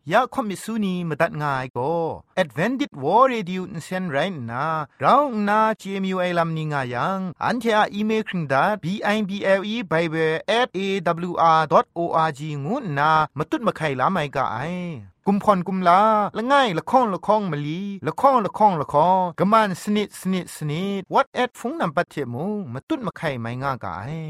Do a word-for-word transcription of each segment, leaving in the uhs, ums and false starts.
ยาคอมิสุนีมาตัดง่ายก็ Advented War Radio นเซนไรน่ะเราหน้า จี เอ็ม ยู ไอ ลัมนิงายังอันเทออีเมลคิงดา บี ไอ บี แอล อี Bible แอท เอ ดับเบิลยู อาร์ ดอท โอ อาร์ จี งูน่ะมาตุดมาไข่ลาไม่กะไอกุมพรกุมลาละง่ายละข้องละข้องมะลีละข้องละข้องละข้องกะมันสนิดสนิดสนิด What at ฟงนำปัจเจมูมาตุดมาไข่ไม่ง่ากะไอ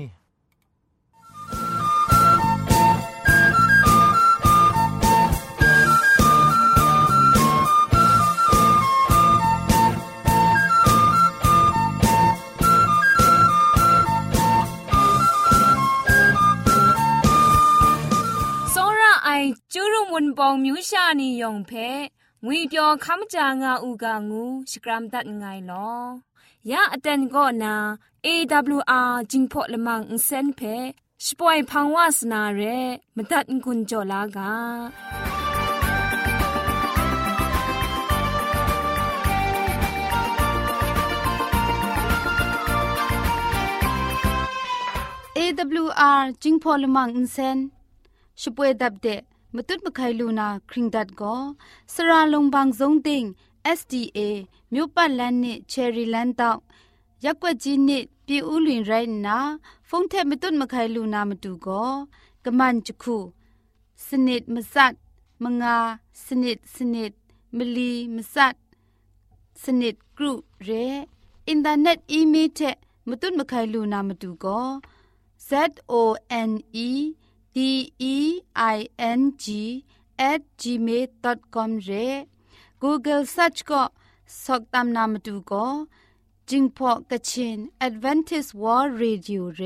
จูรุมุนปองมิวชานียองเพงุยเปียวคัมจางาอูกางูสกรัมดัดไงลอยาอเตนก็นา เอ ดับเบิลยู อาร์ จิงพอละมังอินเซนเพสปอยพังวาสนาเรมดัดกุนจอลากาเอ ดับเบิลยู อาร์ จิงพอละมังอินเซนช่วยดับเดะมตุดมะไคลูนาคริงดัดก็สระลงบางซงติง เอส ดี เอ မြို့ပတ်လန်းနစ်ချယ်ရီလန်းတောက်ရက်ွက်ကြီးနစ်ပြည်ဦးလွင်ရိုင်းနာဖုန်ထက်မตุดမခိုင်လူနာမတူကောကမန်ချခုစနစ်မစတ်မငါစနစ်စနစ်မလီမစတ်စနစ်ဂရုရဲအင်တာနက်အီးမေးလ်ထက်မตุดမခိုင်လူနာမတူကော Z O N E D E I N G at gmail dot com เร Google search ก็สอกตามนามดูก็จิงพอกะชิน Adventist World Radio เร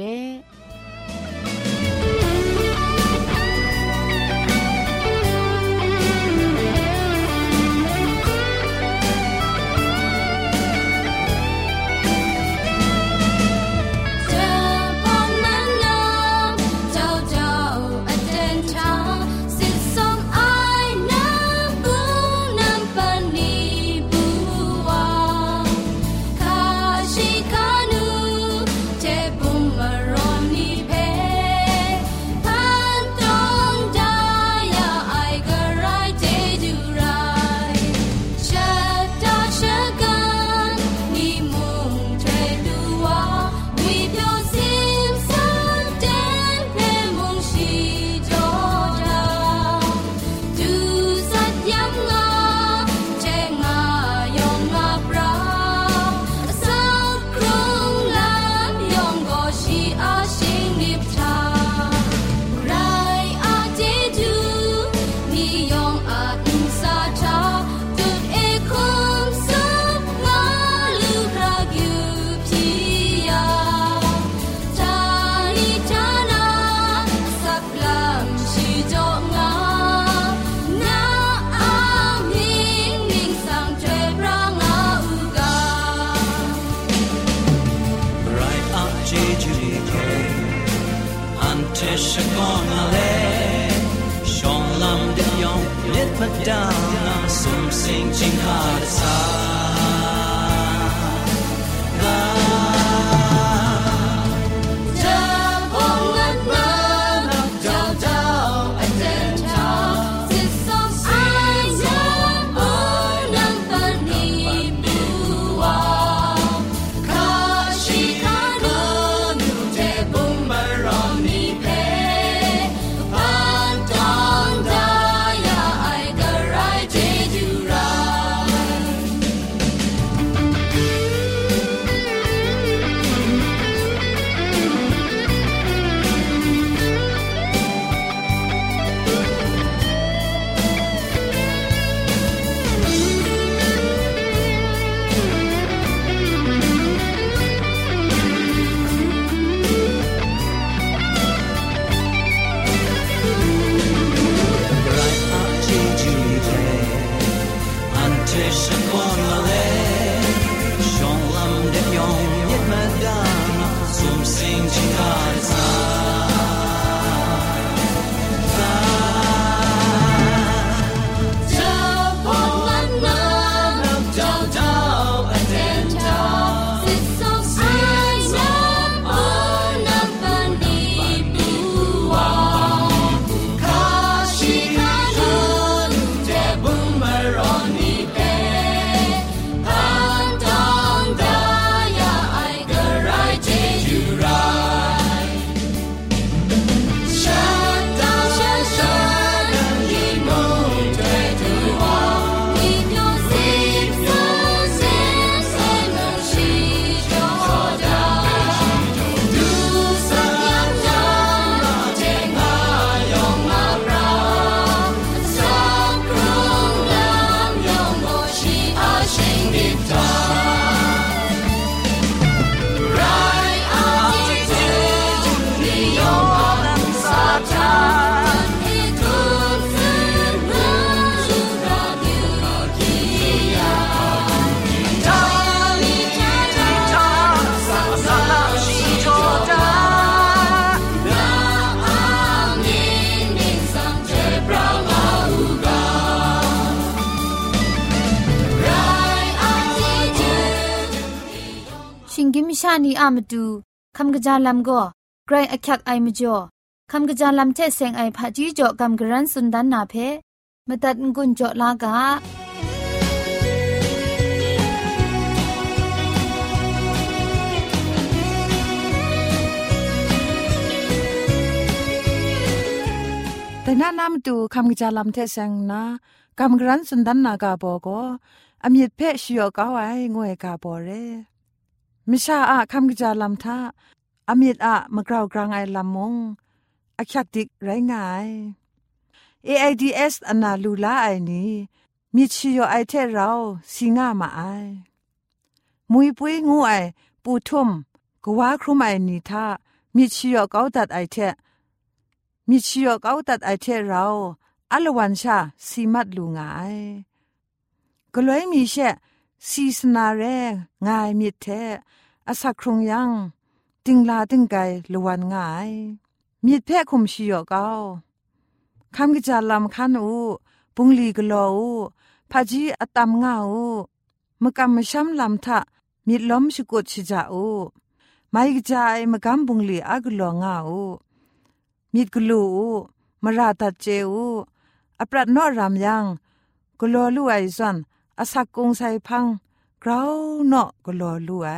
ชานีอามาดูคำกระจาลำก็ไกรอักยักไอมจ่อคำกระจาลำเทเซงไอผาจีจ่อคำกระรันสุนดันนาเพมาตัดกุญจ่อลากาแต่น้านามตูคำกระจาลำเทเซงนะคำกระรันสุนดันนากาบอก็อมีเพชยอกเอาไว้งวยกาบอเรมิชาอะคำกระจาลำท่าอมีอะมะกราวกลางไอลำมงอักยักดิกไรงาย เอ ไอ ดี เอส อนาลูลาไอนี้มิชยอไอเทเราสิงามาไอมุยปุยงูไอปูทุ่มกว่าครุมไอนี้ท่ามิชยอเกาตัดไอเทมิชยอเกาตัดไอเทเราอลวันชาสีมัดลูงายก็เลยมีเช่ซีสนาแรงง่ายมิดแท้อาศักครงยังติงลาติงไกลวันง่ายมิดแพ้คุมชิโยเกาคำกิจาลำคันอูปุงลีกโลอูพาจีอตามง่าอูมกำมช้ำลำทะมิดล้มชกุดชิจาอูไม่กจายมกำปุงลีอากโลง่าอูมิดกลูอูมราตัดเจอูอปรัดนอรามยังกโลลูไอซันอาศักกงไซพังกราวเนาะกโลลูไอ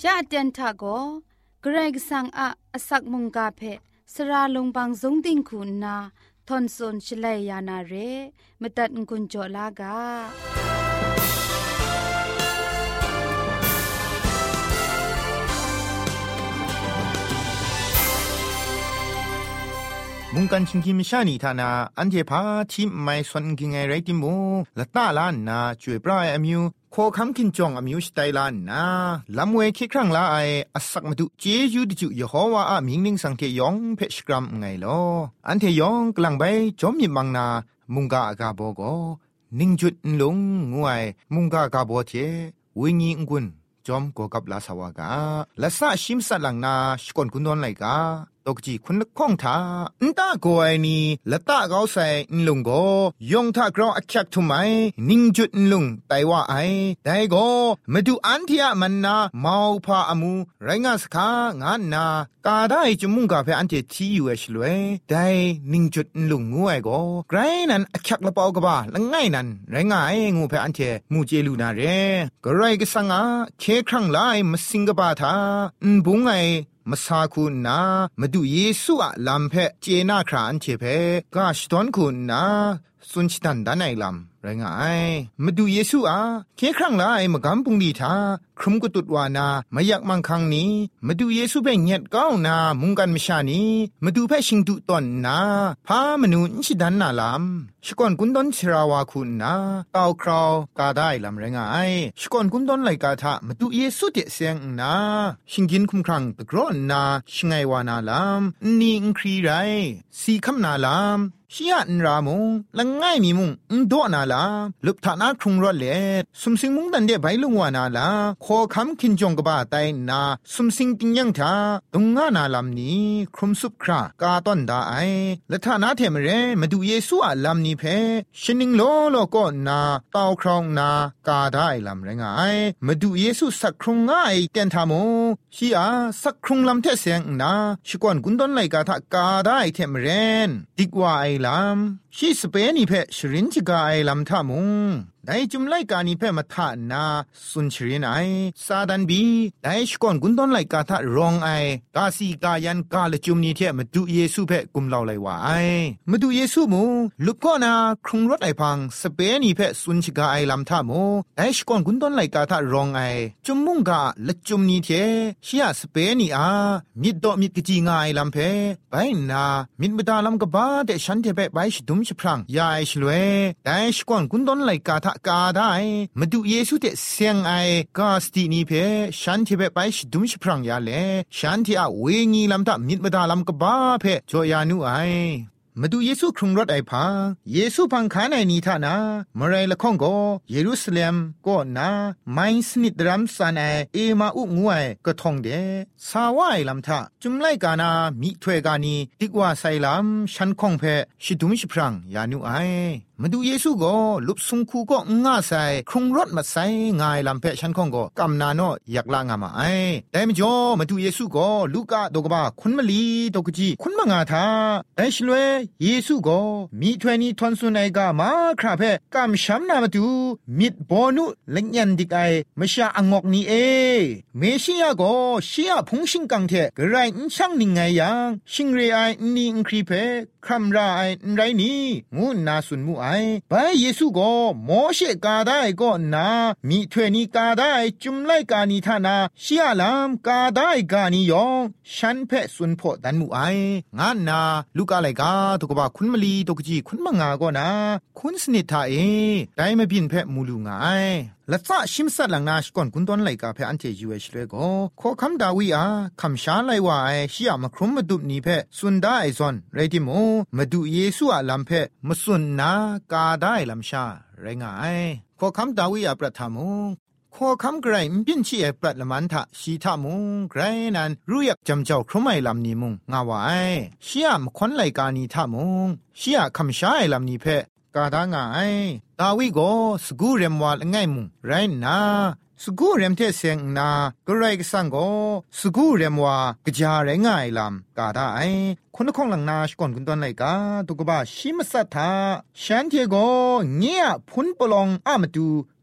ยะเตียนทะโกเกรกสังอะอสักมุงกาเพสระลงบางสงติงคุณนาทอนซนชลัยยานาเรมตัดกุญจลากามุงกันชิงกิมชานีทานาอันเทพาทีมไม่สนกิงไงไรติมูละตาลานนาช่วยปลายอมิวโคคำกินจองอมิวสไตลานนาลำเวคิครั้งละไออสักมาดูเจยูดิจูยโฮวาอามิงนิงสังเกยองเพชกรัมไงลออันเทยองกลางใบจอมยิบังนามุงกากาโบโกนิงจุดลงงวยมุงกากาโบเทวิญญกุนจอมโกกับลาสวากาละสะชิมสัลังนาสกอนกุนดอนไลกาตกจีคุณข้องทาอันตาโกไอนีละตาเกาใส่ลุงโกยองทากรออักชักทุไมนิงจุดลุงไตว่าไอไดโกมาดูอันที่อะมันนาเมาพาอมูไรงาสคางานนากาได้จมุงกาเพอันเททีอยู่เอชลวยไดนิงจุดลุงงูไอโกไกรนันอักชักละเปากะบาละง่ายนันไรงาไองูเพอันเทมูเจลูนาเรกไรกสังอาเคครั้งไลมสิงกบาทาอุนบุงไอมาซาคุณนามาดูเยซูอะลำเพเจนาครานเชเพกาชตอนคุณนาสุนชิตันดานไอลำไรงายมาดูเยซูอะเคครั้งละไอมากำปุงดีทาครุมกุตุดวานามาอยากมังคังนี้มาดูเยซูเพ่เงียดก้าวนามุงกันมชานีมาดูเพ่ชิงตุตอนนาพามนูนชิดันนาลำชกอนกุนดอนชราวาคุณนาตาวคราวกาได้ลำไรงายชกอนกุนดอนไลกาทามาดูเยซูเตเสียงนาชิงกินคุมครังตะกรอนนาชิงไงวานาลำนี่อิงครีไรสีคำนาลำชียนรามงละง่ายมีมุงอุนโดนาลาลุบฐานาครุงรอเลดสุมสิงมุงดันเดใบลุงวานาลาขอคำคินจงกบ้าไตนาสุมสิงติงยังทาตุงงานาลำนี้ครุมสุบครากาต้นดาไอและฐานาเทมเรมาดูเยซูอาลำนี้เพชินิงโลโลก็นาตาวครองนากาได้ลำไรงายมาดูเยซูสักครุงง่ายเตียนทามงชีอาสักครุงลำเทเสียงนาชิกวนกุนดอนไลกาทากาได้เทมเรนดิกว่าไอลำชีสเปนิเพชรินจิกาไอลำทามุงได้จุมไลกานิเพมาทานาสุนชรินไอซาดันบีได้ชกอนกุนดอนไลกาทารองไอกาซีกายันกาลจุมนีเทมาดูเยซูเพกุมเล่าไลว่าไอมาดูเยซูมูลุกก็นาครุงรถไอพังสเปนิเพสุนชิกาไอลำทามูได้ชกอนกุนดอนไลกาทารองไอจุมมุงกาละจุมนีเทชียสเปนีอามิดดอมิดกจีงาไอลำเพไปนามิดมดาลำกบ้าเดฉันเทเปไปชดุมชพรังยาไอชลเวได้ชกอนกุนดอนไลกาทกาได้มาดูเยซูเตเสียงไอกาสตินีเพฉันที่ไปไปชดุมชพรังยาเลฉันที่อาเวงีลำตามิดมาดาลำกบ้าเพจอยานุไอมาดูเยซูครุงรถไอพาเยซูพังขานไอนีทานามไรละข้องก็เยรูซาเล็มก็นาไม่สนิดรำสันไอเอมาอุงวยก็ท่องเดสาวไอลำทาจุมไลกานามิถวยกานีติกว่าไซลำฉันคงเพชิดุมชพรังยานุไอมาดูเยซูก็ลุบสุงคูก็ง่าใส่ครุงรถมาใส่ง่ายลำเพฉันคงก็กำนาโนอยากลางามาไอแต่ไม่จอมาดูเยซูก็ลูกาดกบ้าคุณมะลีดกจีคุณมังอาทาแต่ชลเวเยซูก็มีทเวนีทอนสุนัยกามาคราเพกำช้ำนามาดูมิดบอนุเล็กยันดิกไอไม่ชาอังอกนี้เอเมชิยาก็ชียพงชิงกังเทกระไรอินช่างนิงไงยังชิงเรไอนี่อินครีเพครัมราไอไรนี่งูนาสุนมูไอไปเยซูก็โมเชกาได้ก็นามีทเวนีกาได้จุมไลกานีทานาชียลามกาได้กานิยองฉันเพสุนโพดันมูไองานนาลูกอะไรกาตุกบาคุณมะลีตุกจีคุณมังงาก็นาคุณสนิทาเอได้ไม่บินเพมูลูงไงละซะชิมสัดหลังนาชก่อนกุนต้นไลกาเพอันเทยูเอชเลโกขอคำดาวิอาคำชาไลว่าไอชียมาครุมมาดุบนี้เพสุนได้ซอนไรติโมมาดูเยซูอาลัมเพมาสุนนากาได้ลัมชาไรงายขอคำดาวิอาประทามุขอคำไกรมปินชีเอปรัดละมันทะชีทามุงไกรนันรู้อยากจำเจ้าครุมไอลำนี้มุงงาวายชียมคนไลกานีทามุงชียคำชาไอลำนี้เพกาดางายดาวิโกสกูเรมวาลง่ายมุงไรนาสกูเรมเทเซงนากระไรกสังโกสกูเรมวากะจาไรงายลำกาได้คนละของหลังนาชก่อนกุนตอนไลกาตุกบะชิมสัทธาฉันเทโกเงียพุนปลองอามาดูพ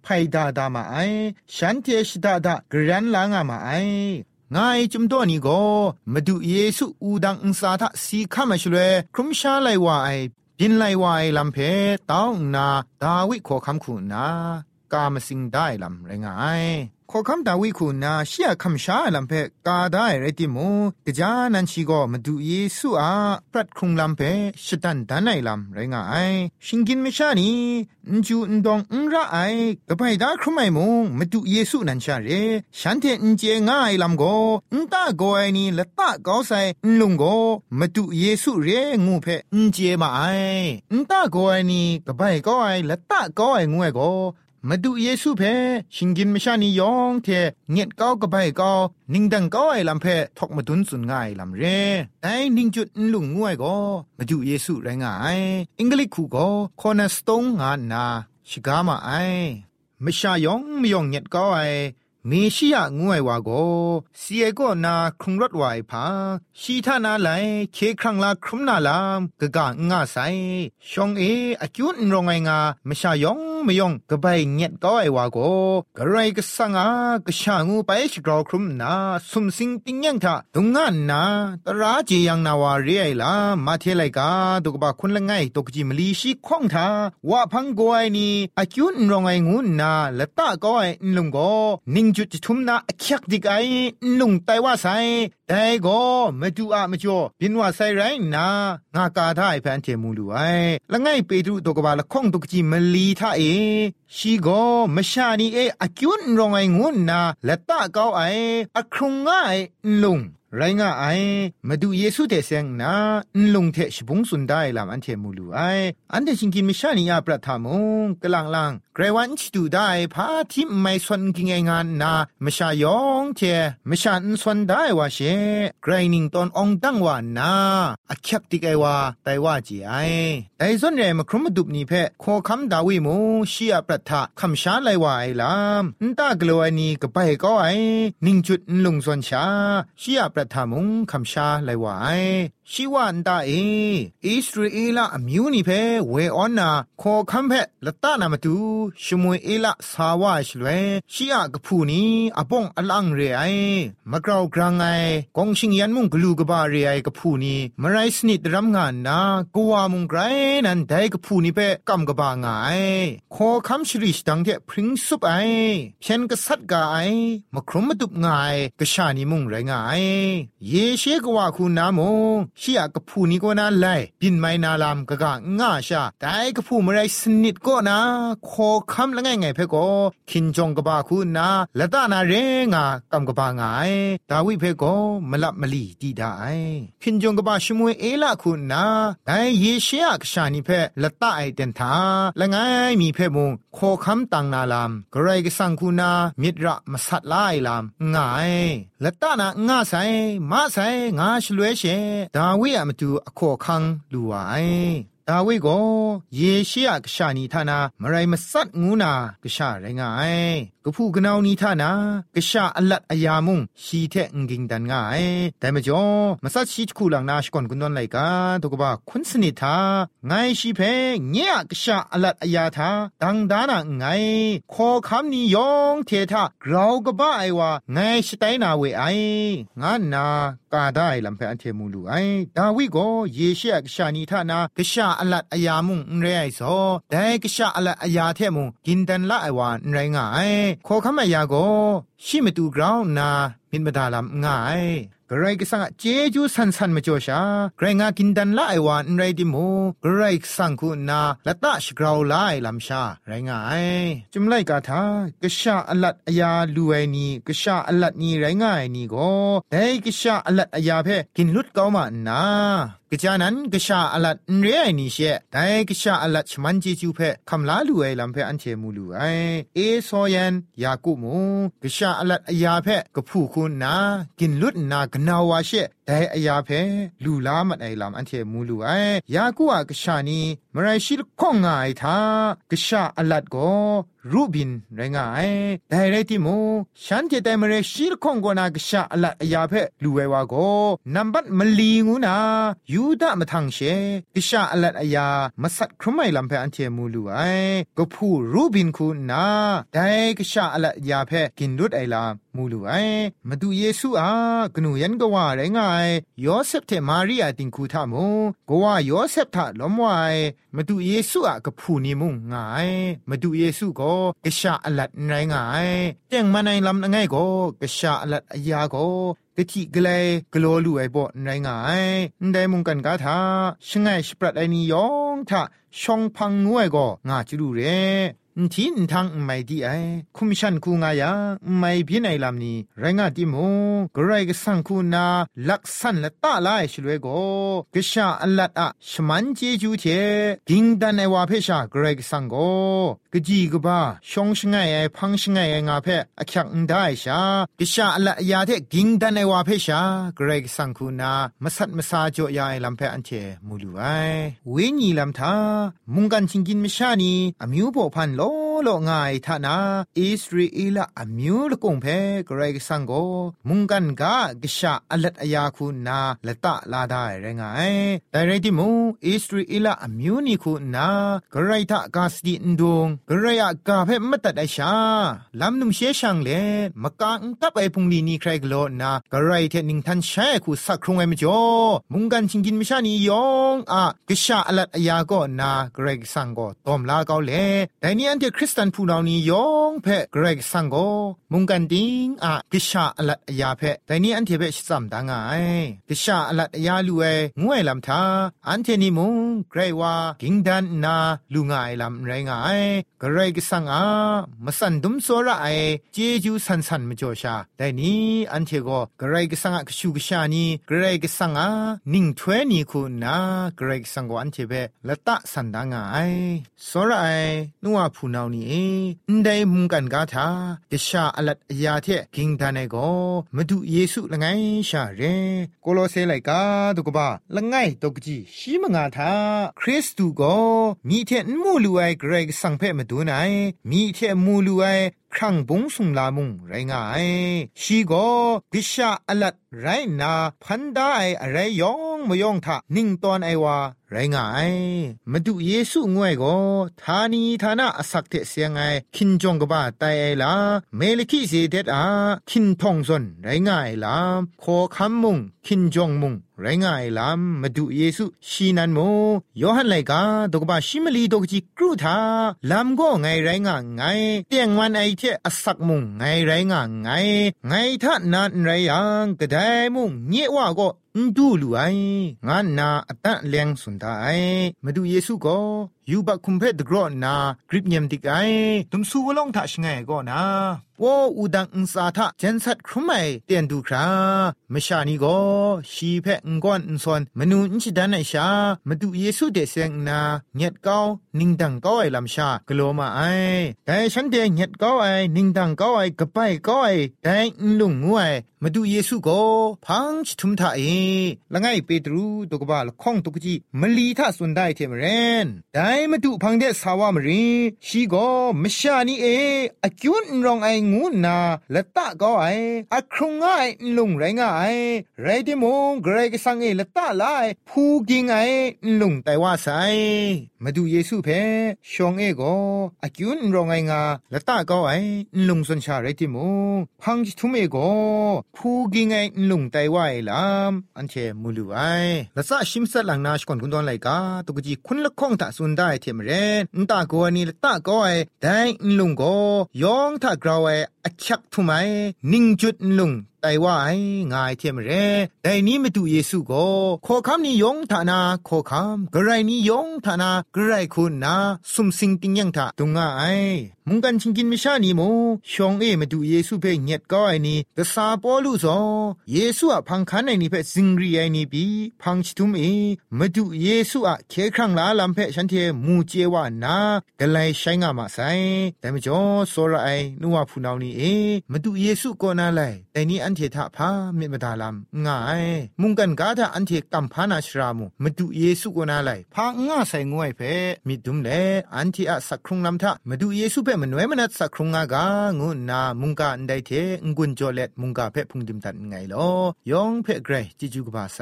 ดาดามาไอฉันเทชดาดากรันลางามาไองายจุมตัวนี้ก็มาดูเยซูอูดังอุสาทะสีข้ามาช่วยครุมชาไลวายบินไลวายลำเพตองนาดาวิขอคำคุณนากามสิงได้ลำไรงายขอคำดาวิคุณนาเชียคำชาลำเพกาได้ไรติมูกจานันชิโกมาดูเยซูอาพระครุงลำเพชดันดานไอลำไรงายชิงกินไม่ชานีนจูนดองอุระไอกะไปดาครุไม่มงมาดูเยซูนันชาเรฉันเทนเจง่ายลำโกอุตาโกไอนี่ละตะก้าวใส่ลุงโกมาดูเยซูเรงูเพอุเจมาไออุตาโกไอนี่กะไปก้าวไอละตะก้าวไองูไอโกมาดูเยซูเพชิงกินไม่ชานิยองเทเงียดก้าวกะไปก้าวนิ่งดังก้าวไอลำเพทอกมาตุนสุนง่ายลำเรแต่นิ่งจุดลุงงูไอโกมาดูเยซูไรงายอังกฤษคู่โกคอนาสตงงานนาชิกามาไอไม่ชายองไม่ยองเงียดก้าวไอเมชิยะงวยว่าโกเสียก็นาครุงรถวายพาชีทานาไหลเคครั้งละครุมนาลามกะกะงาไซชองเออจุนรงไงงาไม่ชายองไม่ยองกะไปเงียดก็ไอว่าโกกะไรกะสังอากะชางูไปชกรอครุมนาสุมสิงติงยังทะตุงานนาตราเจยังนาวาเรียไอลามาเทไลกาตุกบะคุณละไงตุกจิมลีชิข้องทาวะพังโกไอนี่อจุนรงไงงูนาละตะก็ไอลุงโกนิงจุดทุมนาอคักดิกไอลุงไตว่าไซแต่ก็มาดูอะมาจ่อบินว่าไซไรนางากาได้แฟนเทมูลูไอละไงเปรูตกบาละข้องตกจิมลีทาเอชีก็มชานีเออจุนรงไองุนนาละตะก้าวไออครุงง่ายลุงไรง่าไอมาดูเยซูเตเซงนาลุงเทชบุงสุนได้ลำอันเทมูลูไออันเดชิงกินมิชานียาประทามงกลังลังไกรวันชิดูได้พาทิมไม่สนกิงงานนามชายองเทมชาอันสนได้ว่าเชไกรนิงตอนองตั้งว่านาอคักติกไอว่าไตว่าจีไอไอส่วนใหญ่มาครุมดุบนีเพขอคำดาวิมูชียประทะคำชาไลว่าไอลำนตากลัวนี้ก็ไปก็ไอนิ่งจุดลุงส่วนชาชียประทามุงคำชาไลวายชิวันตาเออิสราเอลอมิวนิเพเวออนนาขอคำเพละตานามาตูชมวยเอละสาวาชลเวชียกพูนีอปองอลังเรไอมะกราวกรางไอกองชิงยันมุงกลูกบาเรไอกพูนีมไรสนิดรำงานนากวามุงไกรนันไดกพูนีเพกำกบางไอขอคำชริชดังเทพริ้งซุปไอเพียนกษัตริย์กาไอมะครุมมาตุบงายกชานิมุงไรงายเยเชกว่าคุณนามงชียกะพูนี้ก็น่าไล่บินไม่นาลามกะกะง่าชาแต่กะพูมไรสนิดก็นะขอคำละไงไงเพก็คินจงกะบาคุณนาละตานาเรงากำกะบางายดาวิเพก็มลับมลีดีได้คินจงกะบาชมวยเอละคุณนาแต่เยเชียกชานิเพละตาไอเตนทาละไงมีเพมงขอคำตังนาลามกะไรกะสังคุณนามิตรมาสัตลายลามง่ายละตานาง่าไซมาไซงาชลวยเชดาวิอะมาดูอโคคังลูไอดาวิโกเยเชียกชานีทานามไรมาสัตงูนากะชาไรงายกะพูกะนาวนีทานากะชาอลัดอยามุงชีเทงกิงดันงายแต่มจ่อมาสัตชีคูลังนาชกอนกุนดอนไลกาตกบะคุนสนิทาไงชีเพเงียกะชาอลัดอยาทาดังดานะไงขอคำนี้ยองเททากราวกะบะไอว่าไงสไตนาเวไองานนากาได้ลำเพอันเทมูลูไอดาวิโกเยเชียกชานีทานากะชาอลัดอยามุงเรไอโซแต่กะชาอลัดอยาเทมุงกินดันละไอวานไรงายขอคำอยาโกชิมตูกราวนามินบดาลำง่ายกระไรก็สังเจจูสันสันมาจ่อชาไกรงากินดันละไอวานไรดิโมกระไรสังคุณนาละตาชกราวไลลำชาไรงายจุมไลกาทากะชาอลัดอยาลูไอนีกะชาอลัดนีไรงายนี่ก็แต่กะชาอลัดอยาเพกินลุดเกามานา กจานั้นกษาอลัดเรียนิเชแต่กษาอลัดชมันเจจูเพคำลาลูไอลำเพอันเชมูลูไอเอโซยันยากุมูกษาอลัดอยาเพกผู้คุณนากินลุดนากนาวาเชแต่อยาเพลูลามันไอลำอันเทมูลูไอยากูอะกชานีมไรชิลข้องง่ายทากชาอลัดก็รูบินไรงายแต่ไรติโมฉันจะแต่มไรชิลข้องก็นากชาอลัดอยาเพลูไอวาก็นับบัดมลีงูนายูดามาทังเชกชาอลัดอยามาสัตครุไมลำเพอันเทมูลูไอก็พูรูบินคุณนาแต่กชาอลัดอยาเพกินรุดไอลามูลูไอมาดูเยซูอากนูยันก็ว่าไรงายยอเซฟเทมารีอาติงคูทามูก็ว่ายอเซฟทาล้อมไว้มาดูเยซูอะก็พูนิมุงง่ายมาดูเยซูก็กะชาอลัดไรงายเต็งมาในลำง่ายก็กะชาอลัดอยาก็กะทิกเลยกลัวลู่ไอบ่ไรงายได้มุงกันกาทาชงไงสปรัดไอนิยองทาช่องพังงวยก็งาจิรูเรทีนทางไม่ดีไอคุมชันคูงายาไม่พินัยลำนี้ไรงาติโมกรายกสังคูนาลักษันละตาลายชลวยโกกษาอัลลัดอะชมันเจจูเทกิงดันไอวาเพชากรายกสังโกกจีกบ้าชงชงไงไอพังชงไงไองาเพออักยักได้ชากษาอัลลัดยาเทกิงดันไอวาเพชากรายกสังคูนามาสัตมาซาจ่อยาไอลำเพออันเทมูลูไอเวนีลำทามุงกันชิงกินมชานีอมิวโปพันโลโลง่ายท่านาอิสราเอลอมิวละกงเพกรกสังโกมุงกันกากษาอลัดอยาคุณนาละตะลาได้ไรงายแต่ไรที่มูอิสราเอลอมิวนี่คุณนากรายทะกาสตินดงกรายกาเพมตัดไอชาลำนุมเชชังเลมกางตับไอพุงลีนี่ใครกโลนากรายเทนิงทันใช้คูสักครุงไอมจ่อมุงกันชิงกินมิชานียองอะกษาอลัดอยาก็นากรกสังโกตอมลาเกาเลแต่นี่อันเดคริสตันผู้นานี้ยองเพะเกรกสังโกมุงกันดิงอะกิชาอลัดยาเพะแต่นี่อันเทเปชิซัมดังไงกิชาอลัดยาลูเองวยลำทาอันเทนิมุงเกรว่ากิงดันนาลูงายลำไรงายเกรกสังอามาสันดุมโซระไอเจจูสันสันมจ่อชาแต่นี่อันเทโกเกรกสังกชูกชานีเกรกสังอานิ่งถวยนี่คุณนาเกรกสังโกอันเทเปละตะสันดังไงโซระไอนัวผู้นานี้ได้มุงกันกาทากษาอลัดยาเทกิงดานโกมาดูเยซูละไงชาเรโกโลเซไลกาตุกบะละไงตกจีชีมงาทาคริสตูโกมีเทนมูลูไอเกรกสังเพมาดูไหนมีเทมูลูไอครั้งบงสุงลามุงไรงายชีโกกิชาอลัดไรนาพันได้อะไรยองมยองทะนิ่งตอนไอวาไรงายมาดูเยซูงวยโกทานีทานะอสักเทเสียงไงคินจงกบ้าไตไอลาเมลิคิเซเดตอาคินทองซนไรงายลาโคคัมมุงคินจงมุงไรงายลามมาดูเยซูชีนันโมยอหันไลกาดกบ้าชิมลีดกจิกรูทาลามก็ไงไรงาไงเตียงวันไอเทอสักมุงไงไรงาไงไงท่านนั้นไรยังกระไดมุงเงี้ยว่าก็ดูลูไองานนาอัตะเลียงสุนทายมาดูเยซูก็ยูบักคุมเพดกรอนากริบเนียมติกไอตุมสูวลงทัชไงก็นาว่าอุดังอุสาทะเจนสัตครุไมเตียนดูครามชานีก็ชีเพงกอนอุนซอนมนูอินชิดานไอชามาดูเยซูเดเซงนาเงียดเก้านิงดังเก้าไอลำชากลัวมาไอแต่ฉันเดเงียดเก้าไอนิงดังเก้าไอกระไปเก้าไอแต่ลุงงวยมาดูเยซูก็พังชิทุมทาเอละไงเปตรูตกบาลข้องตกจีมลีทาสุนได้เทมเรนได้มาดูพังเดสาวามรีชีก็มชานีเออจุนรองไองูนาละตะก็ไออะครุงไอลุงไรงไอไรดิมงเกรกสังเอละตะไลพูกิงไอลุงไตว่าไซมาดูเยซูเพชองเอก็อะจุนรองไองาละตะก็ไอลุงสนชาไรดิมงพังจิทุเมก็พูกิงไอลุงไตว่าไอลามอันเชมูลูไอละซะชิมสัดหลังนาชก่อนคุณตอนไลกาตกจีคุณละข้องตะสุนได้เทมเรนนตาโกนี่ละตะก็ไอได้ลุงก็ยองทะกราวไออัชักทุไมนิ่งจุดลุงไตว่าไองายเทมเรแต่นี้มาดูเยซูก็ขอคำนี้ยงฐานาขอคำกระไรนี้ยงฐานะกระไรคุณนะสุมสิงติงยังทะตุงไอมมุงกันชิงกินมิชานีโมชองเอมาดูเยซูเพ่เงียดก็ไอนี่กษาปอลุซอเยซูอะพังคันไอนี่เพ่ซิงรีไอนี่ปีพังชิทุมเอมาดูเยซูอะเคครั้งลาลำเพ่ฉันเทมูเจวานากะไลใช้งามาไซแต่ไม่จอโซระไอนัวผู้นาวนี่เอมาดูเยซูก็น่าไลแต่นี่อันเทถะพาเมตมาดาลำง่ายมุงกันกาถาอันเทกัมพานาชรามุมาดูเยซูก็น่าไลพาง่าใส่งวยเพ่มิดุมเลอันที่อะสักครุงลำทะมาดูเยซูเพ่มันไว้มันสักครุงงากางุนามุงกาอันใดเทงุนจอเล็ดมุงกาเพ่พุงดิมตันไงลอยองเพ่เกรจิจูกบาไซ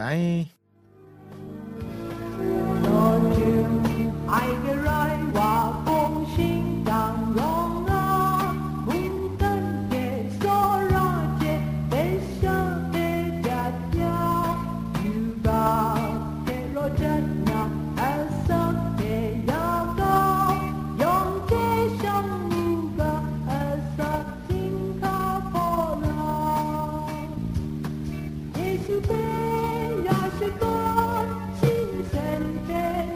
爱的来哇风心当荣啊无等的所让的悲伤的家家有吧的罗真那爱上的阳光用的上路个爱上金卡波浪耶稣被呀是个新生的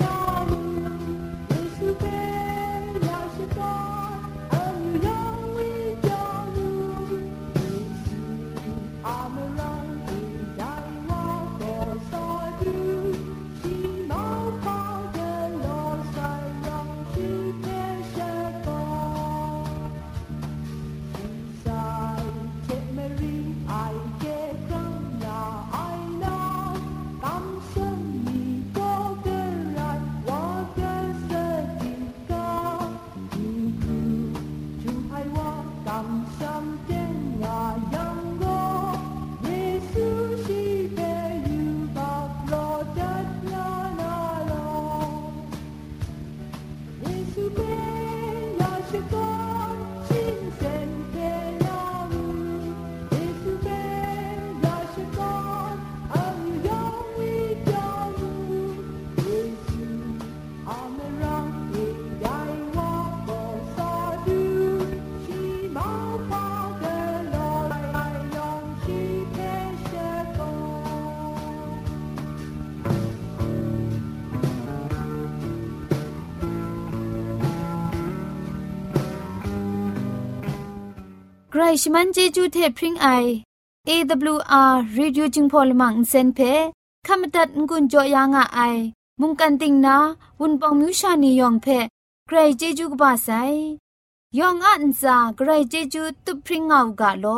ใครชมันเจจูเทพริงไอ เอ ดับเบิลยู อาร์ Radio จึงพอลมังเซนเพขามตัดงุนจอยางอไอมุงกันติงนาวุนปองมิวชานียองเพใครเจจูกบาไซยองอันซาใครเจจูตุพริงเอากาโล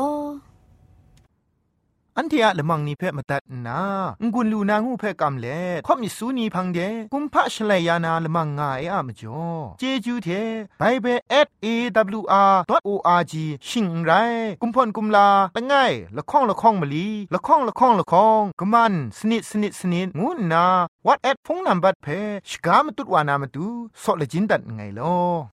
อันที่อะละมังนิเพ่มาตัดนางุนลูนางูเพ่กำเล่ข่อมิสูนีพังเดกุมพะชเลยานาละมังงาเออะมจ่อเจจูเทไบเบิล แอท เอ ดับเบิลยู อาร์ ดอท โอ อาร์ จี ชิงไรกุมพ่นกุมลาละง่ายละข้องละข้องมะลีละข้องละข้องละข้องกะมันสนิดสนิดสนิดงูนาวัดแอดพงนัมบัดเพ่ชกามตุดวานามตุซอเลจินดัดไงลอ